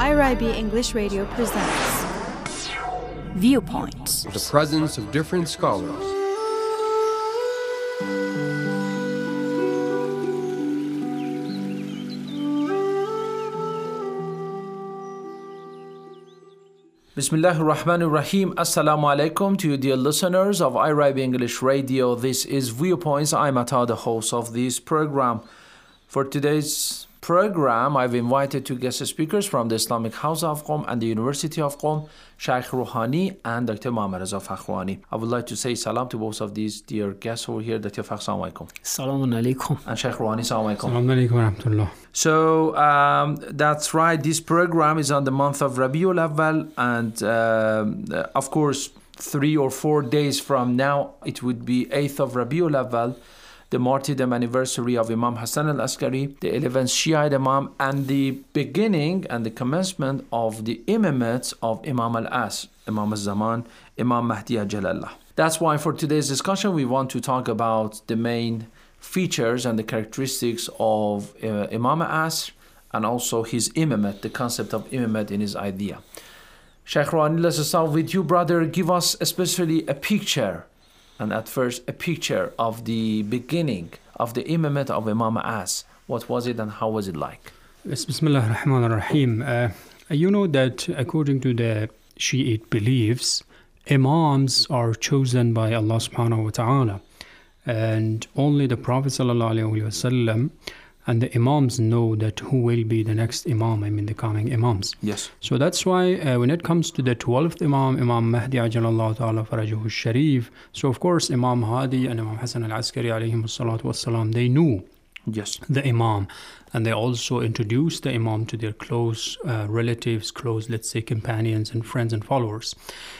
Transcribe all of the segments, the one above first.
IRIB English Radio presents Viewpoints. The presence of different scholars. Bismillahir Rahmanir Rahim. Assalamu alaikum to you, dear listeners of IRIB English Radio. This is Viewpoints. I'm Ata, the host of this program. For today's program, I've invited two guest speakers from the Islamic House of Qom and the University of Qom, Sheikh Rouhani and Dr. Muhammad Reza Fakhwani. I would like to say salam to both of these dear guests over here. Dr. Fakh, assalamu alaikum. Assalamu alaikum. And Sheikh Rouhani, assalamu alaikum. Assalamu alaikum wa rahmatullah. So that's right. This program is on the month of Rabiul Awwal, and of course, 3 or 4 days from now, it would be 8th of Rabiul Awwal, the martyrdom anniversary of Imam Hassan al-Askari, the 11th Shiite Imam, and the beginning and the commencement of the imamate of Imam al-Asr, Imam al-Zaman, Imam Mahdi Ajalallah. That's why for today's discussion, we want to talk about the main features and the characteristics of Imam al-Asr and also his imamate, the concept of imamate in his idea. Sheikh Rouhani, let's start with you, brother. Give us especially a picture, and at first a picture of the beginning of the imamate of Imam al-Asr. What was it and how was it like? Yes, Bismillah ar-Rahman ar-Rahim. You know that according to the Shiite beliefs, imams are chosen by Allah subhanahu wa ta'ala. And only the Prophet sallallahu alaihi wasallam and the imams know that who will be the next imam, the coming imams. Yes. So that's why when it comes to the 12th imam, Imam Mahdi Ajalallah ta'ala farajahu sharif, so of course Imam Hadi and Imam Hassan al-Askari alayhim salatu wassalam, they knew the imam, and they also introduced the imam to their close relatives, close, let's say, companions and friends and followers.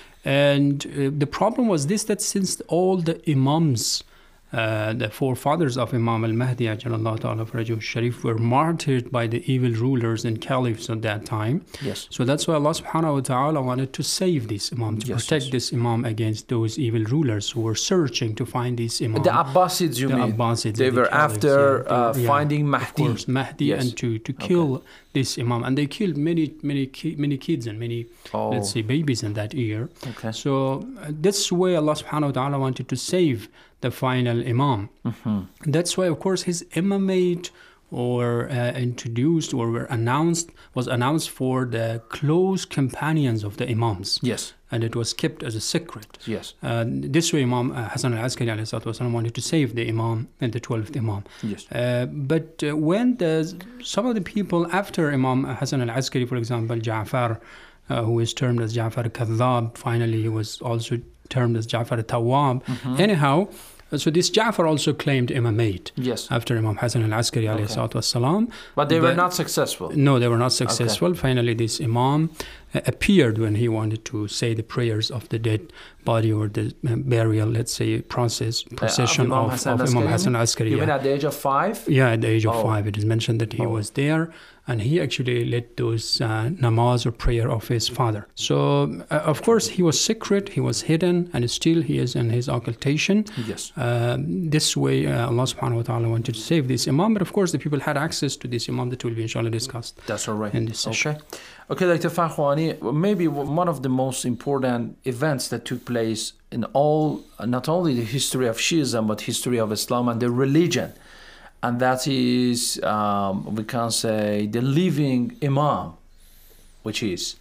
And the problem was this, that since all the imams, the forefathers of Imam al-Mahdi Ajalallah ta'ala farajahu sharif, were martyred by the evil rulers and caliphs at that time. Yes. So that's why Allah subhanahu wa ta'ala wanted to save this imam, to protect this imam against those evil rulers who were searching to find this imam. The Abbasids, you mean? Abbasids, they were caliphs, after finding Mahdi. Of course, Mahdi, and to kill this imam. And they killed many kids and many, let's say, babies in that year. Okay. So this way Allah subhanahu wa ta'ala wanted to save the final imam. Mm-hmm. That's why, of course, his imamate or introduced or was announced for the close companions of the imams. Yes. And it was kept as a secret. Yes. This way, Imam Hassan al-Askari alayhi wanted to save the imam and the 12th imam. Yes. But when some of the people after Imam Hassan al-Askari, for example, Ja'far, who is termed as Ja'far al-Kadhab, finally he was also termed as Ja'far al-Tawwab. Mm-hmm. Anyhow, so this Ja'far also claimed imamate after Imam Hassan al-Askari alayhi salatu wassalam. But they were not successful. No, they were not successful. Okay. Finally, this imam appeared when he wanted to say the prayers of the dead body or the burial, let's say, procession of Imam Hassan al-Askari. You mean at the age of 5? Yeah, at the age of 5. It is mentioned that he was there, and he actually led those namaz or prayer of his father. So, of course, he was secret, he was hidden, and still he is in his occultation. Yes. This way, Allah subhanahu wa ta'ala wanted to save this imam, but of course, the people had access to this imam that will be inshallah discussed. That's all right. In this session. Okay, Dr. Fakhwani, maybe one of the most important events that took place in not only the history of Shiism, but history of Islam and the religion. And that is, we can say, the living imam, which is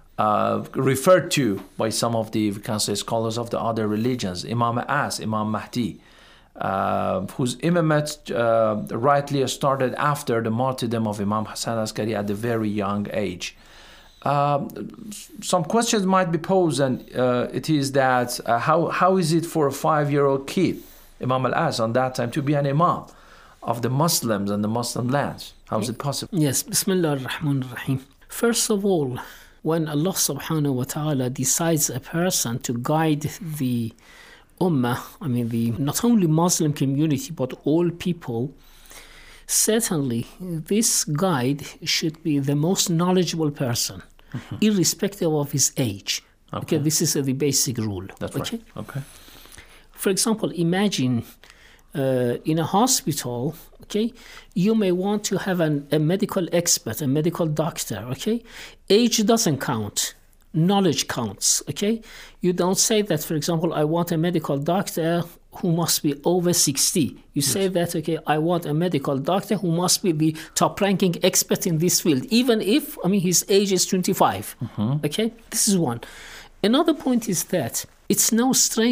referred to by some of the, we can say, scholars of the other religions, Imam al-Asr, Imam Mahdi, whose imamate rightly started after the martyrdom of Imam Hassan al-Askari at a very young age. Some questions might be posed, and it is that how is it for a 5-year-old kid, Imam al-Asr, on that time, to be an imam of the Muslims and the Muslim lands? How is it possible? Yes, Bismillah ar-Rahman ar-Rahim. First of all, when Allah subhanahu wa ta'ala decides a person to guide the ummah, the not only Muslim community, but all people, certainly this guide should be the most knowledgeable person, irrespective of his age. Okay, this is the basic rule. That's right. Okay. For example, imagine in a hospital, okay, you may want to have a medical expert, a medical doctor, okay? Age doesn't count. Knowledge counts, okay? You don't say that, for example, I want a medical doctor who must be over 60. You say that, okay, I want a medical doctor who must be the top-ranking expert in this field, even if, his age is 25, okay? This is one. Another point is that it's no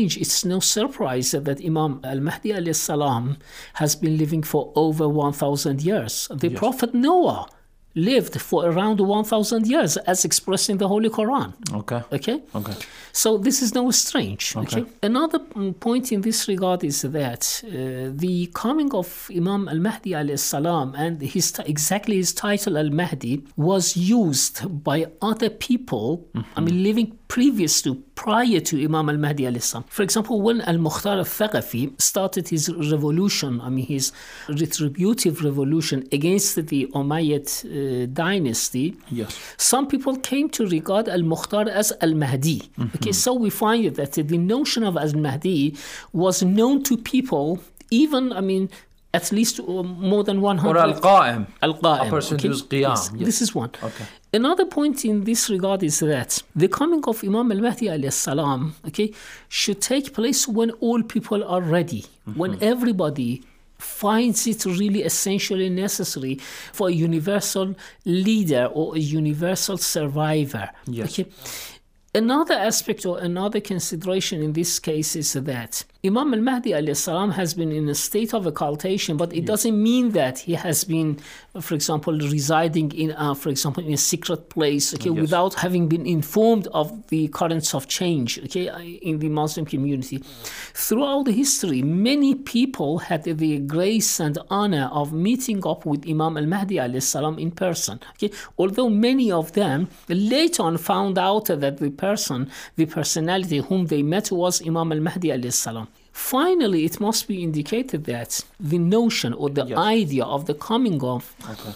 surprise that Imam al-Mahdi alayhi salam has been living for over 1,000 years. The Prophet Noah lived for around 1,000 years, as expressed in the Holy Quran. Okay. So this is no strange. Okay. Another point in this regard is that the coming of Imam al-Mahdi alayhi salam and exactly his title al-Mahdi was used by other people, living prior to Imam al-Mahdi alayhi salam. For example, when al-Mukhtar al-Thaqafi started his revolution, his retributive revolution against the Umayyad dynasty, some people came to regard al-Mukhtar as al-Mahdi. Okay, so we find that the notion of al-Mahdi was known to people, even, at least more than 100. Or al-Qa'im. Al-Qa'im. A person who's Qiyam. Yes. This is one. Okay. Another point in this regard is that the coming of Imam al-Mahdi alayhi salam, should take place when all people are ready, when everybody finds it really essentially necessary for a universal leader or a universal survivor. Okay. Another aspect or another consideration in this case is that Imam al-Mahdi alayhi salam has been in a state of occultation, but it doesn't mean that he has been, for example, residing in a secret place, without having been informed of the currents of change, in the Muslim community. Throughout the history, many people had the grace and honor of meeting up with Imam al-Mahdi alayhi salam in person. Although many of them later on found out that the personality whom they met was Imam al-Mahdi alayhi salam. Finally, it must be indicated that the notion or the idea of the coming of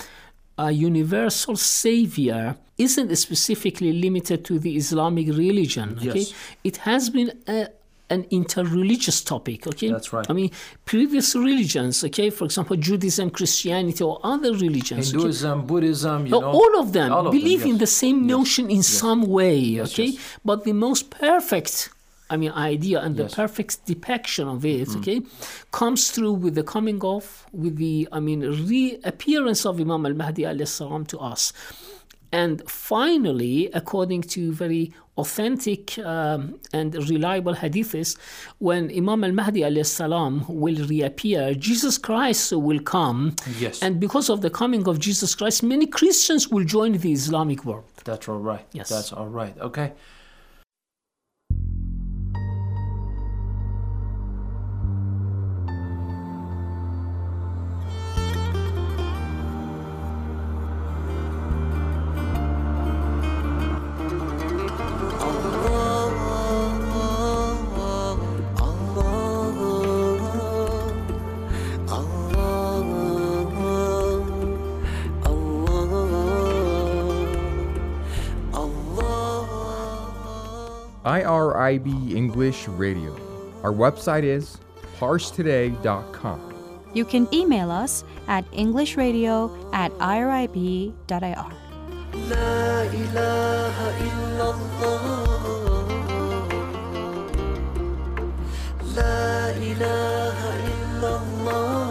a universal savior isn't specifically limited to the Islamic religion. It has been an interreligious topic. That's right. Previous religions, for example, Judaism, Christianity, or other religions, Hinduism, Buddhism, all of them believe in the same notion in some way. But the most perfect idea and the perfect depiction of it, comes through with the coming of, with the, reappearance of Imam al-Mahdi alayhi salam to us. And finally, according to very authentic and reliable hadiths, when Imam al-Mahdi alayhi salam will reappear, Jesus Christ will come. And because of the coming of Jesus Christ, many Christians will join the Islamic world. That's all right. Yes. That's all right. Okay. IRIB English Radio. Our website is parstoday.com. You can email us at englishradio@irib.ir. La ilaha illallah. La ilaha illallah.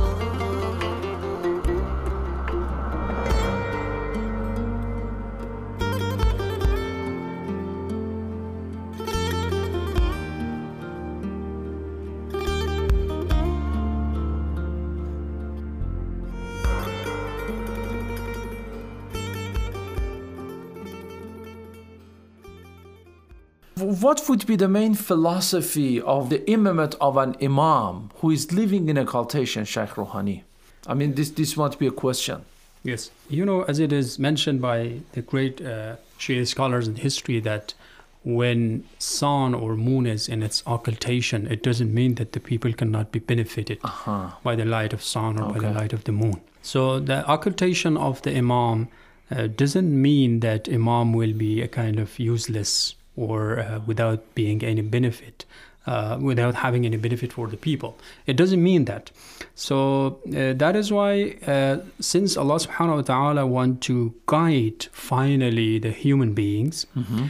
What would be the main philosophy of the imamate of an imam who is living in occultation, Sheikh Rouhani? This might be a question. Yes. As it is mentioned by the great Shia scholars in history, that when sun or moon is in its occultation, it doesn't mean that the people cannot be benefited by the light of sun or by the light of the moon. So the occultation of the imam doesn't mean that imam will be a kind of useless or without being any benefit without having any benefit for the people. It doesn't mean that. So that is why since Allah subhanahu wa ta'ala want to guide finally the human beings,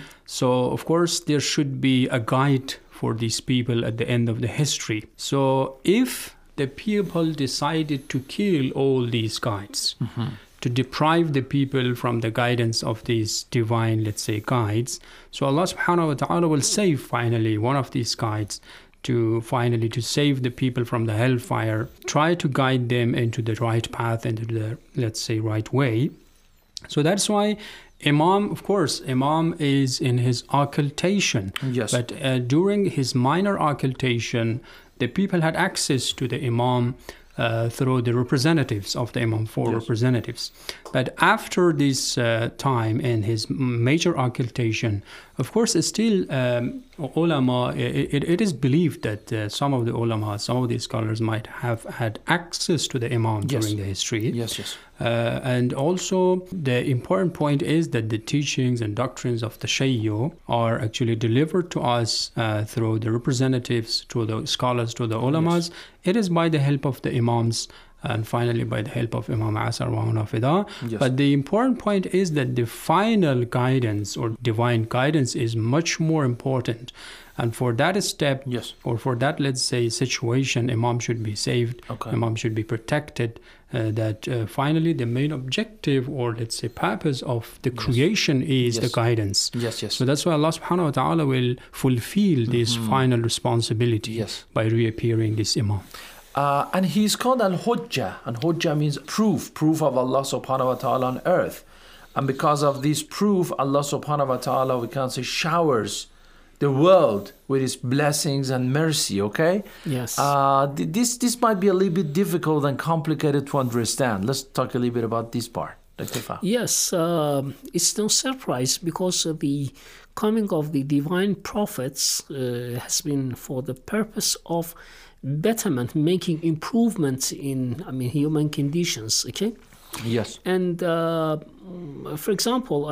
so of course there should be a guide for these people at the end of the history. So if the people decided to kill all these guides, to deprive the people from the guidance of these divine, let's say, guides, so Allah subhanahu wa ta'ala will save finally one of these guides to save the people from the hellfire, try to guide them into the right path, into the, let's say, right way. So that's why Imam, of course, Imam is in his occultation. Yes. But during his minor occultation, the people had access to the Imam through the representatives of the Imam, four representatives. But after this time in his major occultation, of course, it's still ulama, it is believed that some of the ulama, some of the scholars might have had access to the Imam during the history. Yes. And also the important point is that the teachings and doctrines of the Shayyo are actually delivered to us through the representatives, through the scholars, through the ulamas. It is by the help of the Imams and finally by the help of Imam Asar wa Hunafida. But the important point is that the final guidance or divine guidance is much more important. And for that step, or for that, let's say, situation, Imam should be saved, Imam should be protected, that finally the main objective or, let's say, purpose of the creation is the guidance. So that's why Allah subhanahu wa ta'ala will fulfill this final responsibility by reappearing this Imam. And he's called Al-Hujjah, and Hujjah means proof of Allah subhanahu wa ta'ala on earth. And because of this proof, Allah subhanahu wa ta'ala, we can say, showers the world with his blessings and mercy, okay? Yes. This might be a little bit difficult and complicated to understand. Let's talk a little bit about this part. Yes, it's no surprise because the coming of the divine prophets has been for the purpose of betterment, making improvements in, human conditions, okay? Yes. And for example,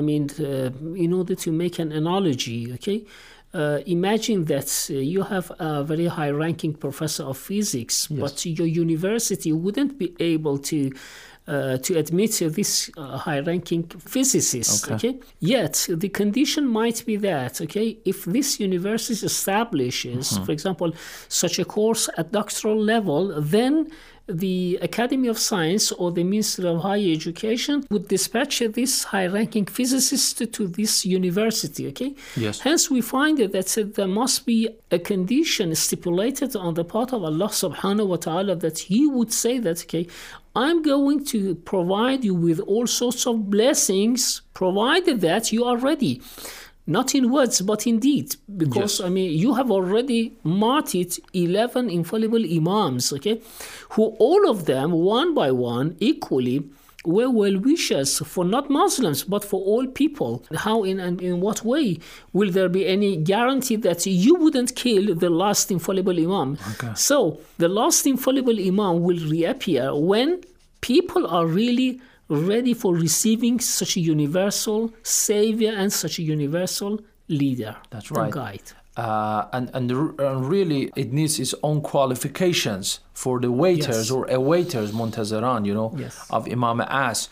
in order to make an analogy, okay, imagine that you have a very high-ranking professor of physics, but your university wouldn't be able to admit this high-ranking physicist, okay? Yet, the condition might be that, okay, if this university establishes, for example, such a course at doctoral level, then the Academy of Science or the Ministry of Higher Education would dispatch this high-ranking physicist to this university, okay? Yes. Hence, we find that there must be a condition stipulated on the part of Allah subhanahu wa ta'ala that He would say that, okay, I'm going to provide you with all sorts of blessings, provided that you are ready. Not in words, but in deed. Because, you have already martyred 11 infallible imams, okay? Who all of them, one by one, equally, were well-wishers for not Muslims, but for all people. How, in what way will there be any guarantee that you wouldn't kill the last infallible imam? So, the last infallible imam will reappear when people are really ready for receiving such a universal savior and such a universal leader. That's right. Guide. And really, it needs its own qualifications for the waiters or awaiters, Muntazaran, of Imam As.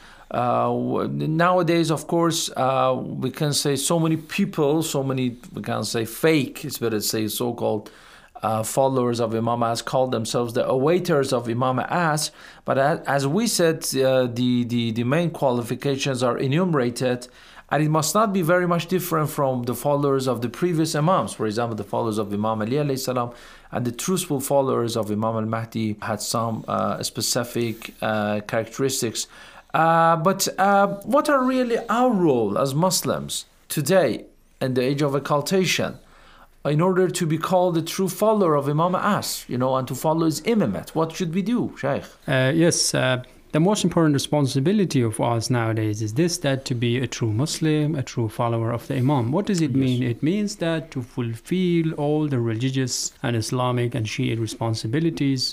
Nowadays, of course, we can say so many people, we can say fake, it's better to say so-called followers of Imam As call themselves the awaiters of Imam As. But as we said, the main qualifications are enumerated, and it must not be very much different from the followers of the previous Imams. For example, the followers of Imam Ali alayhi salam and the truthful followers of Imam al-Mahdi had some specific characteristics. But what are really our role as Muslims today in the age of occultation in order to be called the true follower of Imam As, and to follow his imamate? What should we do, Shaykh? Yes, the most important responsibility of us nowadays is that to be a true Muslim, a true follower of the Imam. What does it mean? It means that to fulfill all the religious and Islamic and Shiite responsibilities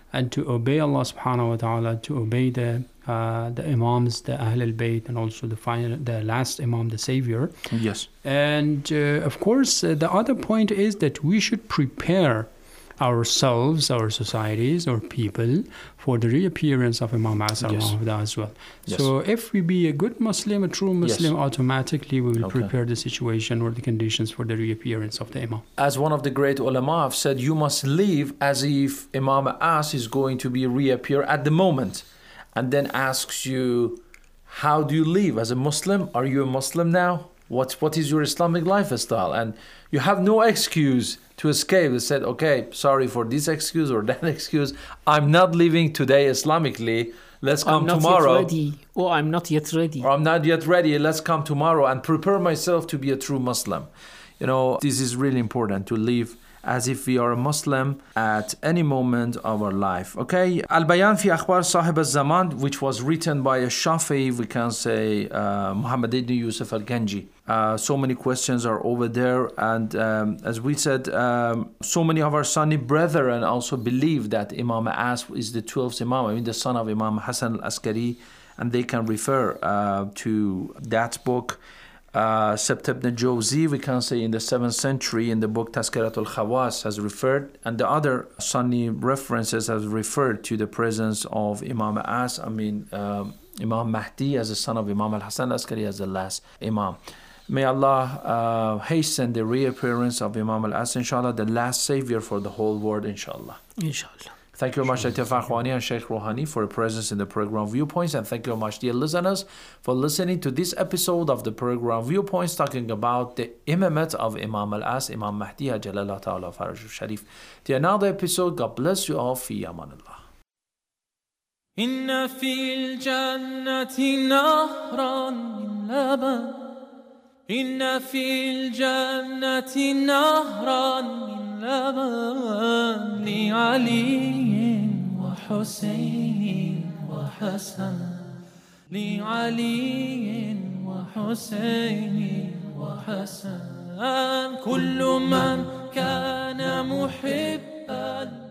and to obey Allah subhanahu wa ta'ala, to obey the Imams, the Ahl al-Bayt, and also the last Imam, the Savior. Yes. And of course, the other point is that we should prepare ourselves, our societies, or people for the reappearance of Imam As as well. Yes. So if we be a good Muslim, a true Muslim, automatically we will prepare the situation or the conditions for the reappearance of the Imam. As one of the great ulama have said, you must live as if Imam As is going to be reappear at the moment, and then asks you, how do you live as a Muslim? Are you a Muslim now? What is your Islamic lifestyle? And you have no excuse to escape. They said, okay, sorry for this excuse or that excuse. I'm not living today Islamically. Let's come tomorrow. I'm not yet ready. Or I'm not yet ready. Or I'm not yet ready. Let's come tomorrow and prepare myself to be a true Muslim. You know, this is really important, to live as if we are a Muslim at any moment of our life. Okay, Al-Bayan fi Akhbar Sahib al-Zaman, which was written by a Shafi'i, we can say Muhammad ibn Yusuf al-Ganji. So many questions are over there, and as we said, so many of our Sunni brethren also believe that Imam As is the 12th Imam, I mean the son of Imam Hassan al-Askari, and they can refer to that book. Sebt ibn Jawzi, we can say in the 7th century, in the book Tazkiratul Khawas, has referred, and the other Sunni references have referred to the presence of Imam As, Imam Mahdi as the son of Imam al-Hasan al-Askari as the last Imam. May Allah hasten the reappearance of Imam al-As, inshallah, the last savior for the whole world, inshallah. Inshallah. Thank you very much, Shaykh Fakhwani and Shaykh Rouhani, for your presence in the program Viewpoints. And thank you very much, dear listeners, for listening to this episode of the program Viewpoints, talking about the imamate of Imam al-As, Imam Mahdi, Ajalallah Ta'ala Farajuh Sharif. To another episode, God bless you all. Fi amanillah. Inna fil jannati nahran min laban. Inna fil jannati nahran min لبن لعلي وحسين وحسن لعلي وحسين وحسن كل من كان محبا